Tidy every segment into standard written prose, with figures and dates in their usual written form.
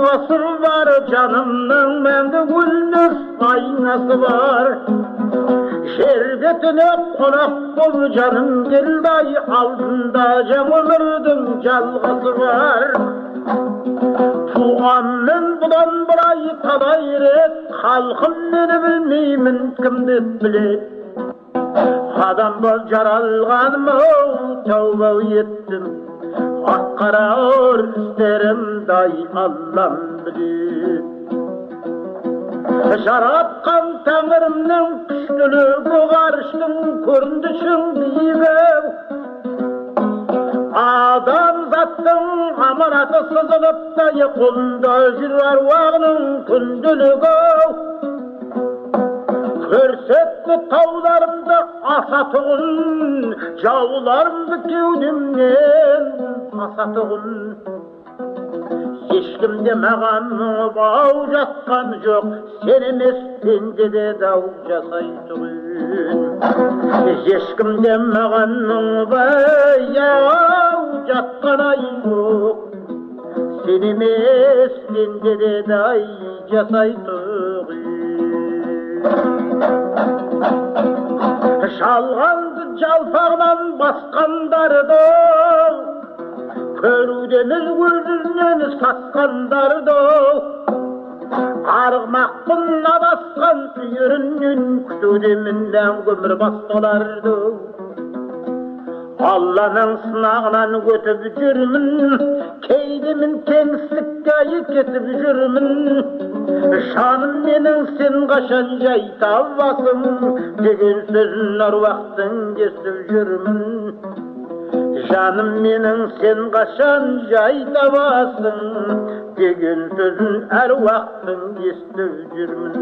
asır var, canımның мәңгі gülmez aynası var. Şerbetine konak bol canım gelday, aldında can ömürdün жалғасы var. Туғанмен бұдан бір ай талай рет, халқым мені білмеймін кімді білет. Адам бол жаралғаным тәуба еттім, ақ-қара істерімдай Аллам білет. Жаратқан тәңірімнің күштілігі ғарыштың көріндішің биігім. Адамзаттың аманаты сызылып тайы қолында жүр аруағының күнділігі. Көрсетті тауларымды асатығын, жауларымды кеудемнен асатығын. Ешкімде маған бау жатқан жоқ, сен емес пенде де дау жасайтұғын. Ешкімде маған бау жатқан ай жоқ, сен емес пенде де дай жасайтұғын. Жалғанды жалпағынан басқандарды, көрудеміз өзінен сасқандарды, арғымақпын адасқан үйірінен күтудемін өмір басталарды. Алланың сынағынан өтіп жүрмін, кейдемін кеңістікке кетіп жүрмін. Жаным менің сен қашан жай табасың, деген сөзін аруақтың естіп жүрмін. Жаным менің сен қашан жай табасың, деген сөзін аруақтың естіп жүрмін.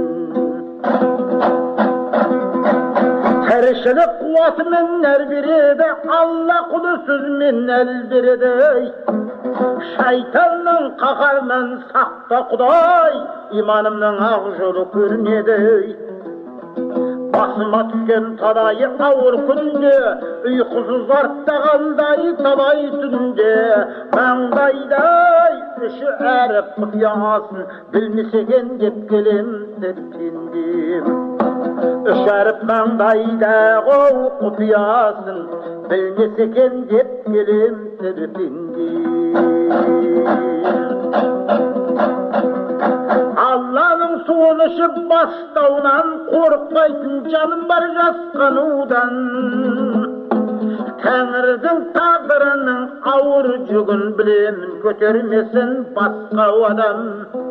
Тіршілік қуатымен әл береді, Алла құлы сөзімен әл береді. Шайтанның қаһарынан сақта Құдай, иманымның ақ жолы көрінеді. Басыма түскен талай ауыр күнде, ұйқысыз артағандай талай түнде, маңдайдай үші әріп құпиясын білмесеген деп келем пендем. Үш әріп маңдайда қол құпиясын білмесеген деп келем пендем. Алланың суын ішіп бастауынан қорықпайтын жаным бар жасқанудан. Тәңірдің тағдырының ауыр жүгін білемін, көтермесін басқа адам.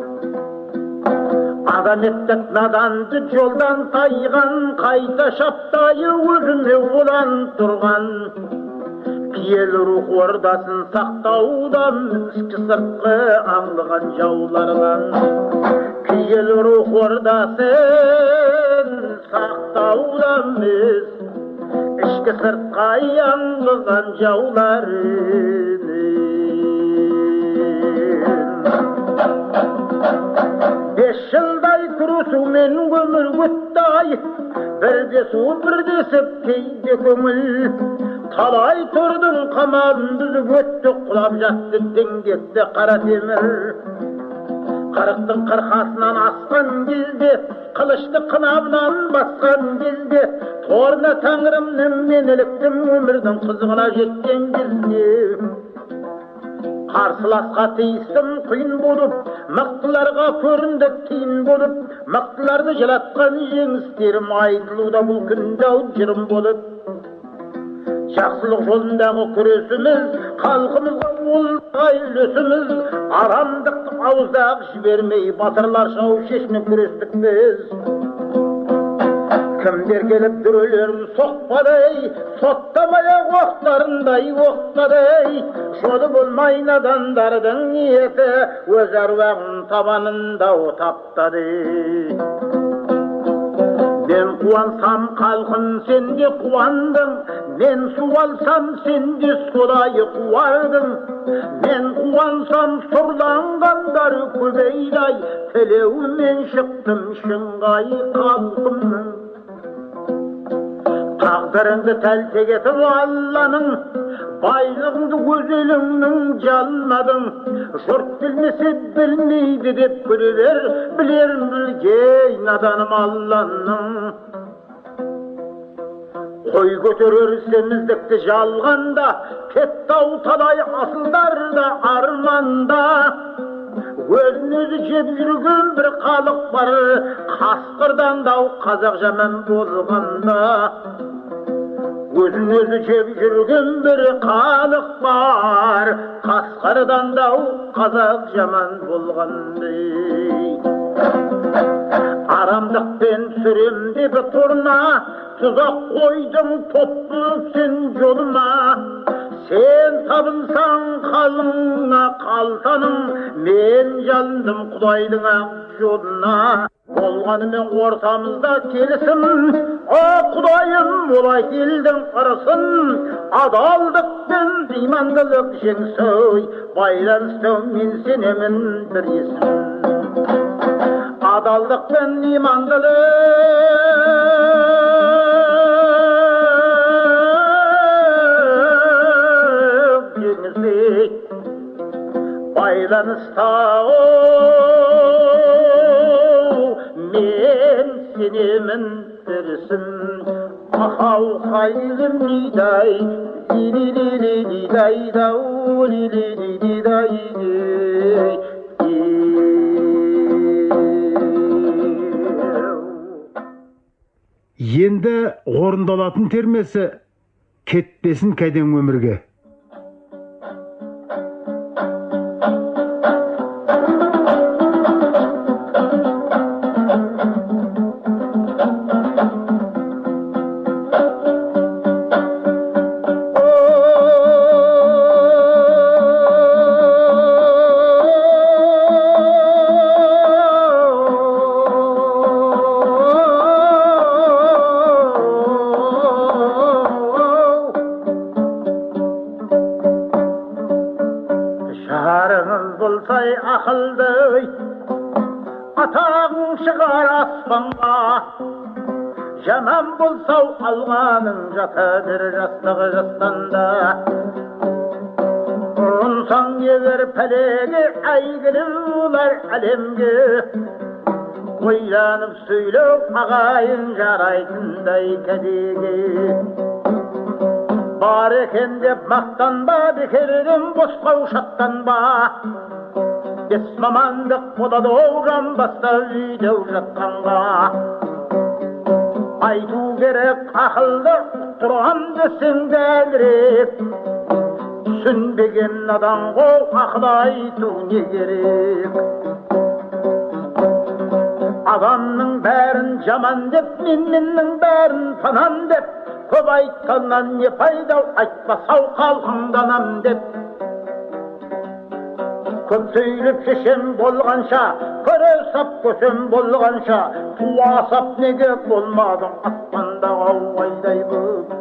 Адам еттік наданды жолдан тайған, қайта шаптайы өзіме олан тұрған. Киел рух ордасын сақтаудан, ішкі сыртқы аңлыған жаулардан. Киел рух ордасын сақтаудан біз, ішкі сыртқа аңлыған жаулардан. Беш жылдай күресумен өмір өтті, бірде суып бірдесіп кейде көңіл. Талай тұрдың қамалын бұзып өтті, құлап жатты деңгекті қара темір. Қырықтың қырқасынан асқан кезде, қылышты қынабынан басқан кезде, торына тәңірімнің мен іліктім өмірдің қызығына жеткен кезде. Қарсыласқа тиістім қиын болып, мықтыларға көрінді кейін болып, мықтыларды жылатқан жеңістерім айтылуда бұл күнде жырым болып. Жақсылық жолындағы күресіміз, халқымызға олға үлесіміз, арамдықты ауыздақ жібермей, батырлар шау шешініп күрестік біз. Кімдер келіп дүрелерін соқпадай, соттамай-ақ оқтарындай оқтадай, жолы болмай надандардың ниеті, өз аруағын табанында таптады. Мен қуансам қалқын, сен де қуандың, мен суалсам, сен де солай қуардың. Мен қуансам, сұрланғандар көбейдай, тілеумен шықтым шыңғай қалқымның. Тағдырыңды тәлтек етіп Алланың, байлығыңды өз еліңнің жалмадың. Жұрт білмесе білмейді деп күле бер, білерін білгей наданым Алланың. Қой көтерер семіздікті жалғанда, кетті-ау талай асылдарда арманда. Өзін-өзі жеп жүрген бір халық бар, қасқырдан дау қазақ жаман болғанда. Өзін-өзі жеп жүрген бір халық бар, қасқырдан дау қазақ жаман болғанда. Арамдықпен сүрем деп тұрна, тұзақ қойдың топты сен жолыма. Сен табынсаң қалыңа қалсаның, мен жалындым Құдайдың ақ жолына. Болғанымен ортамызда келісім, о Құдайым олай келдің ырысын. Адалдық пен имандылық жеңсөй, байланысты мен сенемін бір есім. Адалдық пен имандылық жеңсөй, байланысты мен сенемін бір есім. Ахау қайым лидай, ли-ли-ли-ли-дай дау, ли-ли-ли-ли-дай. Енді орындалатын термесі кетпесін кәден өмірге. Жарыңыз болсай ақылды, атағың шығар аспанға. Жаман болсау алғаның жатадыр жастығы жастанда. Ұрынсаң егер пәлеге, әйгілі олар әлемге. Ойланып сөйлеу ағайын жарайтындай кәдеге. Бар екен деп мақтанба, бекерден босқа шаттанба. Бес мамандық болады оған баста үйде жатқанға. Айту керек ақылды тұрған десең дәлірек. Түсінбеген адам ғой ақыл айту не керек. Адамның бәрін жаман деп, меннің бәрін санам деп. Көп айтқаннан не пайдау, айтпасау қалқыңданам деп. Көп сөйлеп шешем болғанша, көре сап көсем болғанша, туа сап неге болмадың аспанда қауайдай бұл.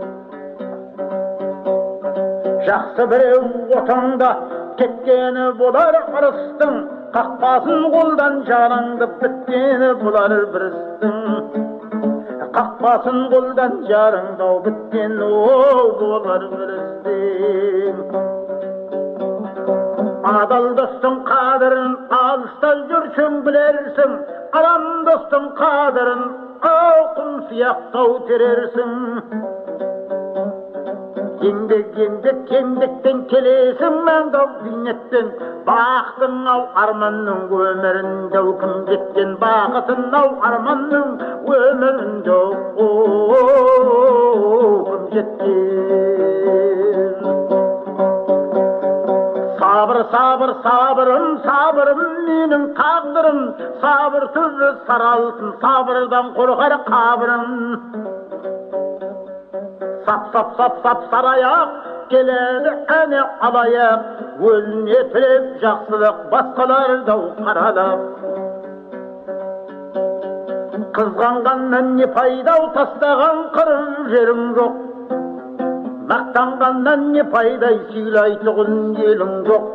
Жақсы біреу отаңда кеткені болар ырыстың, қақпасын қолдан жараңды біткені болар бір істің. Қақпасын қолдан жарыңдау біткен ол болар бір істің. Адал достың қадірін алыста жүрсең білерсің, арам достың қадірін ауқым сияқтау терерсің. Кеңдіктен келесің мәңгі бейнеттен, бақтың-ау арманның өмірінде кім жеткен, бақытын-ау арманның өмірінде кім жеткен. Сабыр, сабыр, сабырым, сабырым менің тағдырым, сабыр түзі саралтын, сабырдан қорқар қабырым. Сап сараяқ келеді әне алаяқ, өзіне тілеп жақсылық басқалардау қаралап. Қызғанғаннан не пайдау, тастаған қырым жерің жоқ. Мақтанғаннан не пайдай, сыйлайтұғын елің жоқ.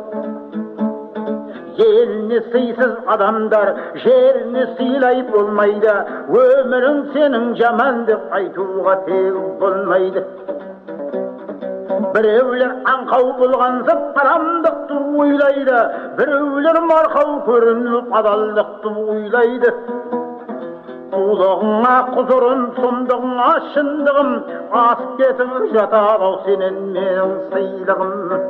Еліне сыйсыз адамдар жеріне сыйлай болмайды, өмірің сенің жаман деп айтуға тек болмайды. Біреулер аңқау болғансып, арамдықты ойлайды, біреулер марқау көрініп адалдықты ойлайды. Сұлығыңа құзырын, сұмдығыңа шындығым, асып кетіп жатады ау сенен менің сыйлығым.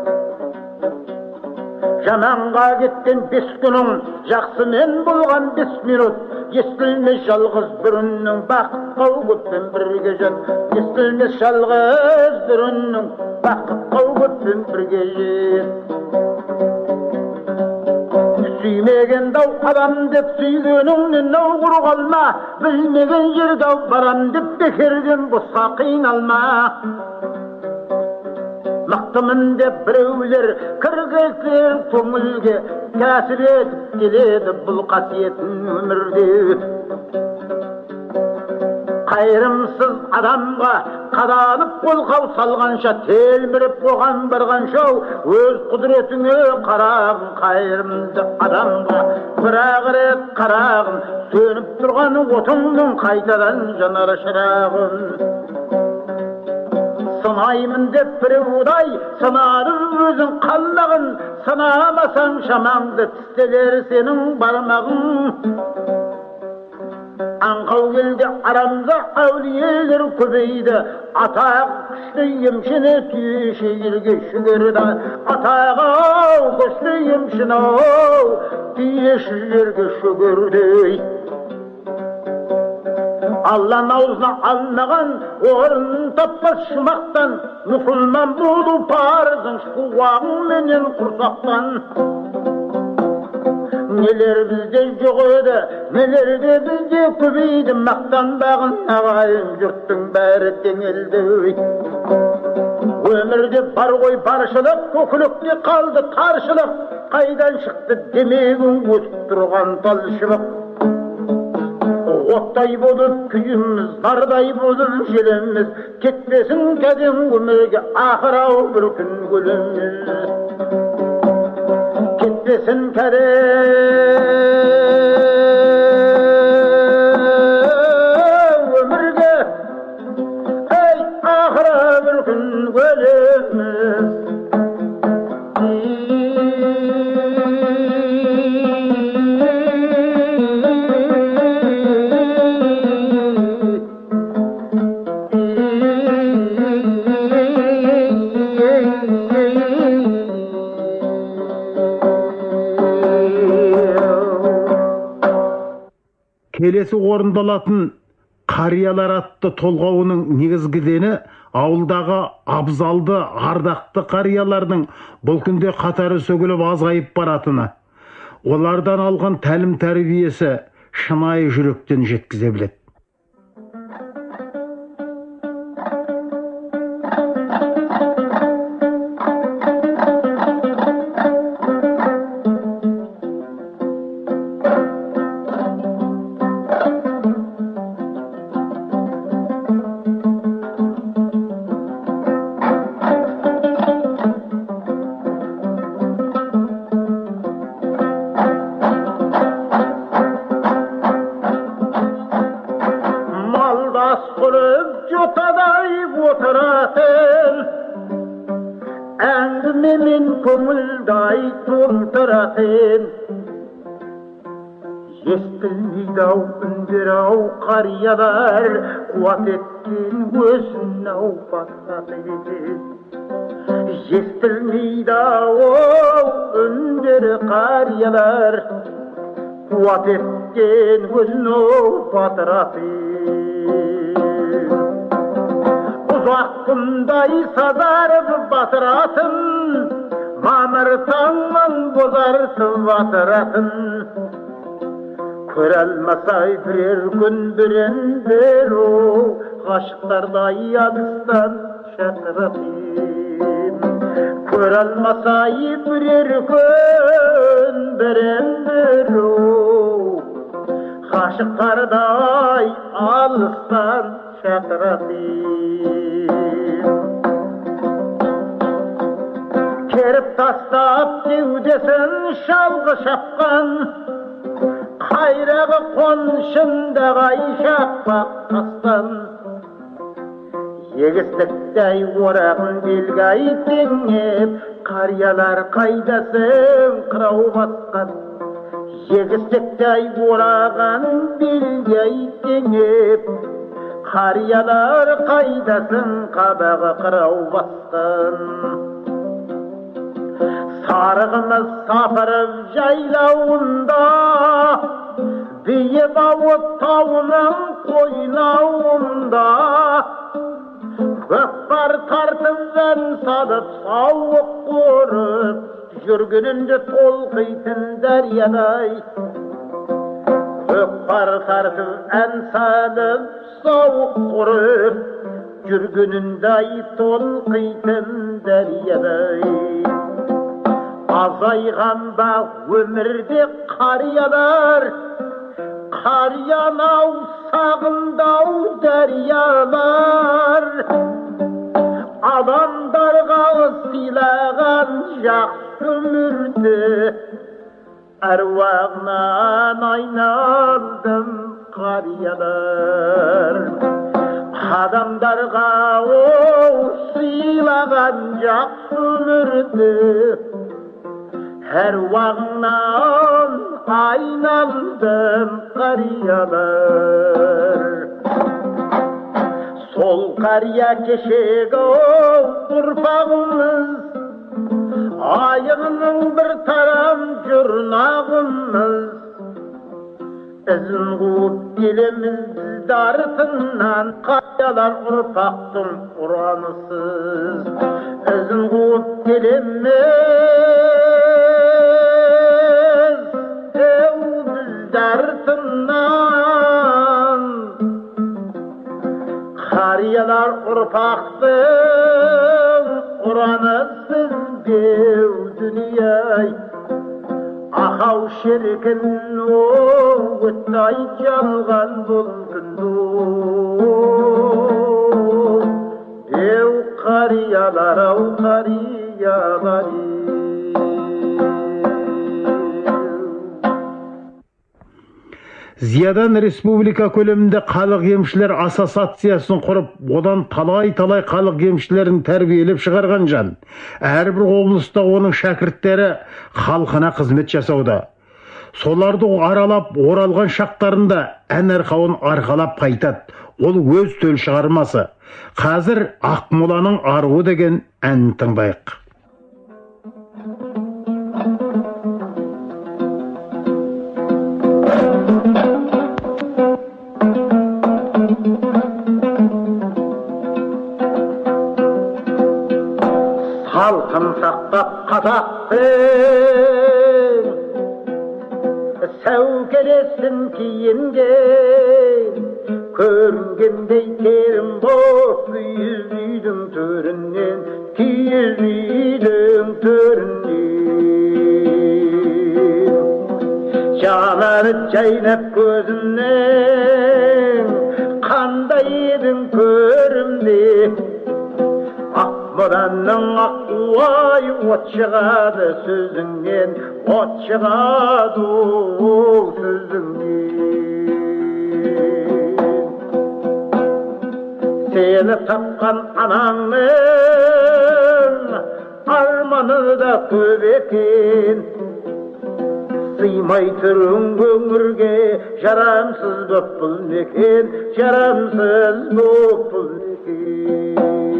Жаманға кеткен 5 күнің, жақсымен болған 5 минут, естілмес жалғыз бір үннің, бақытқа көппен бірге жат. Естілмес жалғыз бір үннің, бақытқа көппен бірге жат. Сүймеген дау адам деп сүйгеніңнен нау құр қалма, білмеген жерде барам деп бекерден босқа қиналма. Мақтымын деп біреулер кіргізер көңілге, кәсір етіп келеді бұл қасиетін өмірде. Қайырымсыз адамға қадалып қолқау салғанша, телміріп оған барғанша, өз құдіретіңе қарағын. Қайырымды адамға бір-ақ рет қарағын, сөніп тұрған отыңның қайтадан жанар шырағын. Сынаймын деп біреудай сынадың өзің қалмағын, сынамасаң шамаңды тістелер сенің бармағың. Аңқау келді арамза әулиелер көбейді, атақ күшті емшіні түйеше елге шүгірді. Атағы күшті емшіні түйеше елге шүгірді. Алланың аузына алмаған орын таппас шумақтан, мұсылман болу парызың шуағың менен құрсақтан. Нелер бізде жоқ еді, нелер де бізде көбейді, мақтанбағын ағайын жұрттың бәрі теңелді. Өмірде бар ғой баршылық, көкілікте қалды таршылық, қайдан шықты демегің өсіп тұрған талшылық. Оттай болып күйіміз, нардай болып желеміз, кетпесін кәден өмірге ақырау бір күн көлеміз. Кетпесін кәден өмірге, ей ақыра бір күн көлеміз. Келесі орындалатын қариялар атты толғауының негізгі дені ауылдағы абзалды, ардақты қариялардың бұл күнде қатары сөгіліп азайып баратыны. Олардан алған тәлім тәрбиесі шынайы жүректен жеткізе біледі. Әңгімемен көңілдай толтыратын, естілмейді-ау үндер-ау қариялар, қуат еткен өзін-ау батыратын. Естілмейді-ау үндер қариялар, қуат еткен өзін-ау батыратын. Ұзаққындай сазарып батыратын, мамыр таңның бозартып батыратын. Көре алмасай бірер күн бірен-біру, ғашықтардай алыстан шақыратын. Көре алмасай бірер күн бірен-біру, ғашықтардай алыстан Керіп тастап кеудесін шалғы шапқан, қайрағы қоншында шақпақ тастан. Егістіктей орағын белгай теңеп, Қарияlar қайдасың қырау басқан, егістіктай ораған белдей теңеп. Қариялар қайдасың қабағы қырау басқан. Сарығымыз сапырып жайлауында, биік ауыт тауының қойнауында. Көкпар тартып ән салып сауық көріп, жүргенінде толқитын дариядай. Көкпар тартып ән салып сауық көріп, жүргенінде толқитын дариядай. Азайған ба өмірде қариялар, қариянау сағындау дариялар. Адамдарға сыйлаған жақсы өмірді, әруағынан айналдым қариялар. Адамдарға сыйлаған жақсы өмірді, әруағынан айналдым қариялар. Сол қария кешегі ұрпағымыз, айығының бір тарам жұрнағымыз. Ізін қуып келеміз біз артынан, қариялар ұрпақтың ұранысыз. Ізін қуып келеміз біз артынан, қариялар ұрпақтың ұранысыз деу дүние-ай. Ақау шіркін өттай жалған бұл күнді, деу қариялар ау қариялар. Зиядан республика көлемінде халық емшілер ассоциациясын құрып, одан талай-талай халық емшілерін тәрбиелеп шығарған жан. Әрбір облыста оның шәкірттері халқына қызмет жасауда. Соларды аралап, оралған шақтарында ән арқауын арқалап қайтады. Ол өз төл шығармасы. Қазір Ақмоланың аруы деген ән тыңдайық. Халқын сақтап қазақтың, сәукелесін киінген, көрінгендей керім боп киіз үйдің төрінен, киіз үйдің төрінен. Жанары жайнап көзімнен, қандай едің көрімде. Ақморанның аққуай от шығады сөзіңнен, от шығады сөзіңнен. Сені тапқан анаңның арманы да көп екен. Сыймай түрің өңірге, жарамсыз боп бұл мекен, жарамсыз боп бұл мекен.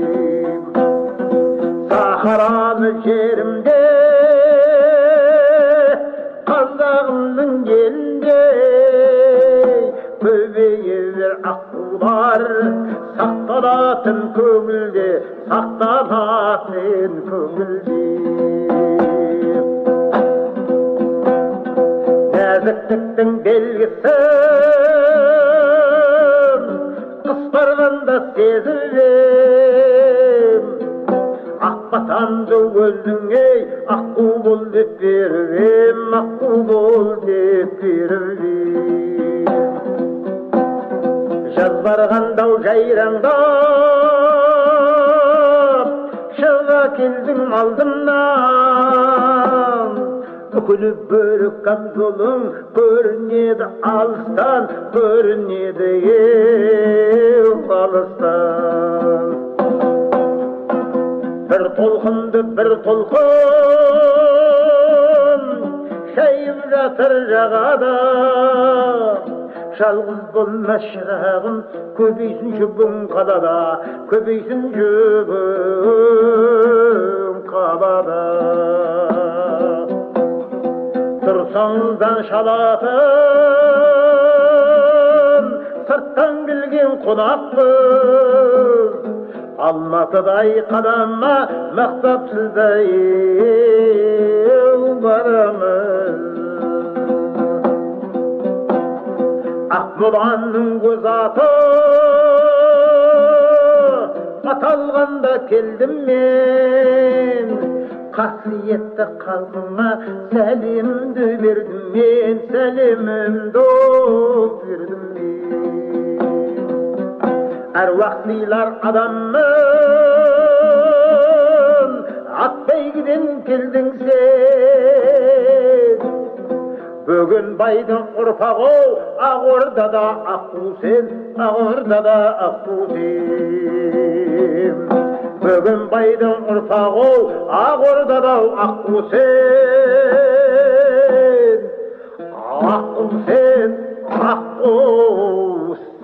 Сахаралы жерімде, қазағымның елінде, көбейер аққулар, сақталатын көңілде, сақталатын көңілде. Нәзіктіктің белгісін қыс барғанда сезілем. Ақбатанды өзіңе аққу бол деп берем, аққу бол деп берем. Жаз барғандау жайраңдап, шыға келдің алдымнан. Үкіліп бөрік камзолың көрінеді алыстан, көрінеді алыстан. Бір толқынды бір толқын шайып жатыр жағада, жалғыз болма шырағым, көбейсін жүбің қалада, көбейсін жүбің қалада. Тұрсаңыздан шалатын сырттан келген қонақпыз, Алматыдай қадамма мақтапсыздай барамыз. Ақмоланың көз аты аталғанда келдім мен, қасиетті халқыма сәлемімді бердім мен, сәлемімді бердім мен. Әруақ сыйлар адаммын, ат бәйгіден келдің сен. Бүгін байдың ұрпағы Ақордада аққу сен, Ақордада аққу сен. Бүгін байдың ұрпағы Ақордада аққу сен, аққу сен, аққу